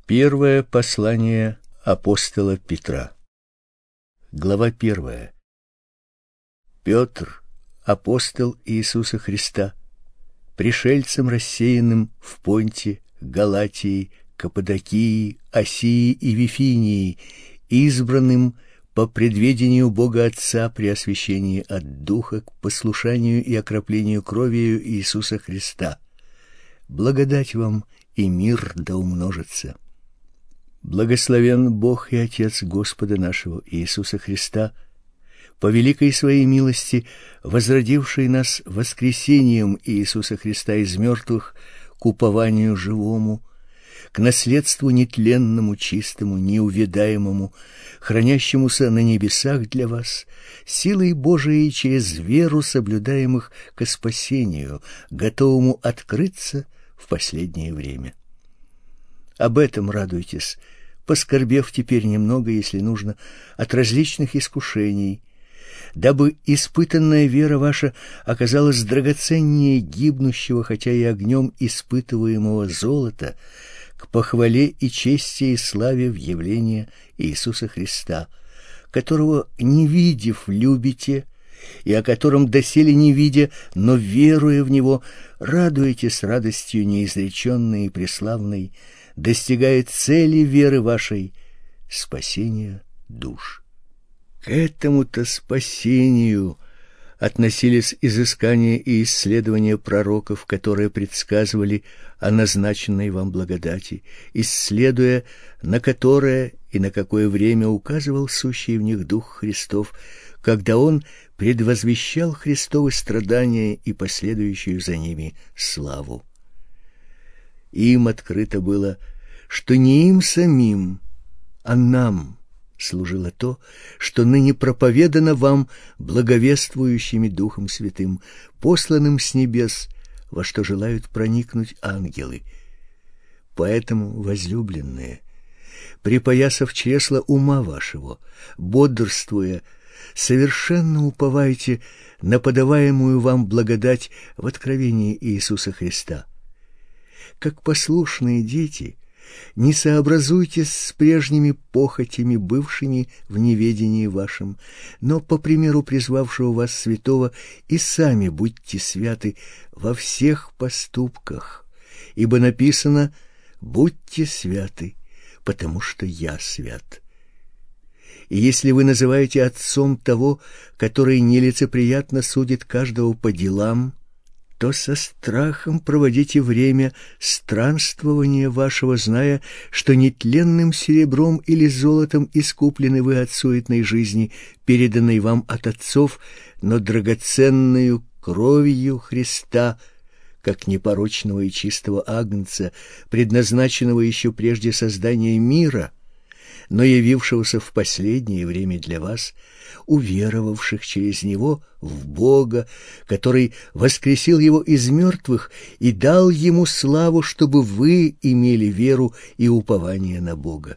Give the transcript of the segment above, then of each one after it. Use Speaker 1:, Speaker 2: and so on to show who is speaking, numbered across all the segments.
Speaker 1: Первое послание апостола Петра. Глава 1. Петр, апостол Иисуса Христа, пришельцем рассеянным в Понте, Галатии, Каппадокии, Асии и Вифинии, избранным по предведению Бога Отца при освящении от Духа к послушанию и окроплению кровью Иисуса Христа. Благодать вам и мир да умножится. Благословен Бог и Отец Господа нашего Иисуса Христа, по великой своей милости, возродивший нас воскресением Иисуса Христа из мертвых к упованию живому, к наследству нетленному, чистому, неувядаемому, хранящемуся на небесах для вас, силой Божией через веру соблюдаемых ко спасению, готовому открыться в последнее время. Об этом радуйтесь, поскорбев теперь немного, если нужно, от различных искушений, дабы испытанная вера ваша оказалась драгоценнее гибнущего, хотя и огнем испытываемого золота, к похвале и чести и славе в явление Иисуса Христа, которого, не видев, любите, и о котором доселе не видя, но веруя в Него, радуетесь радостью неизреченной и преславной, достигает цели веры вашей — спасения душ. К этому-то спасению относились изыскания и исследования пророков, которые предсказывали о назначенной вам благодати, исследуя, на которое и на какое время указывал сущий в них Дух Христов, когда Он предвозвещал Христовы страдания и последующую за ними славу. Им открыто было, что не им самим, а нам служило то, что ныне проповедано вам благовествующими Духом Святым, посланным с небес, во что желают проникнуть ангелы. Поэтому, возлюбленные, припоясав чресла ума вашего, бодрствуя, совершенно уповайте на подаваемую вам благодать в откровении Иисуса Христа. Как послушные дети, не сообразуйтесь с прежними похотями, бывшими в неведении вашем, но по примеру призвавшего вас святого и сами будьте святы во всех поступках, ибо написано: «Будьте святы, потому что я свят». И если вы называете отцом того, который нелицеприятно судит каждого по делам, то со страхом проводите время странствования вашего, зная, что нетленным серебром или золотом искуплены вы от суетной жизни, переданной вам от отцов, но драгоценную кровью Христа, как непорочного и чистого агнца, предназначенного еще прежде создания мира, но явившегося в последнее время для вас, уверовавших через Него в Бога, который воскресил Его из мертвых и дал Ему славу, чтобы вы имели веру и упование на Бога.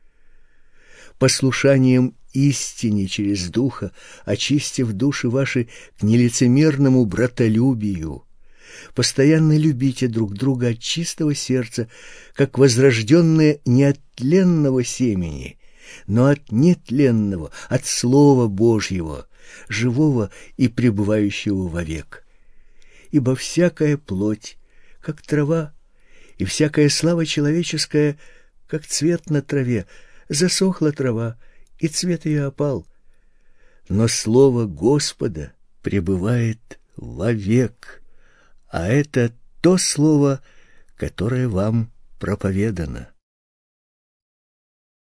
Speaker 1: Послушанием истине через Духа, очистив души ваши к нелицемерному братолюбию, постоянно любите друг друга от чистого сердца, как возрожденные не от тленного семени, но от нетленного, от Слова Божьего, живого и пребывающего вовек. Ибо всякая плоть, как трава, и всякая слава человеческая, как цвет на траве. Засохла трава, и цвет ее опал. Но Слово Господа пребывает вовек, а это то Слово, которое вам проповедано.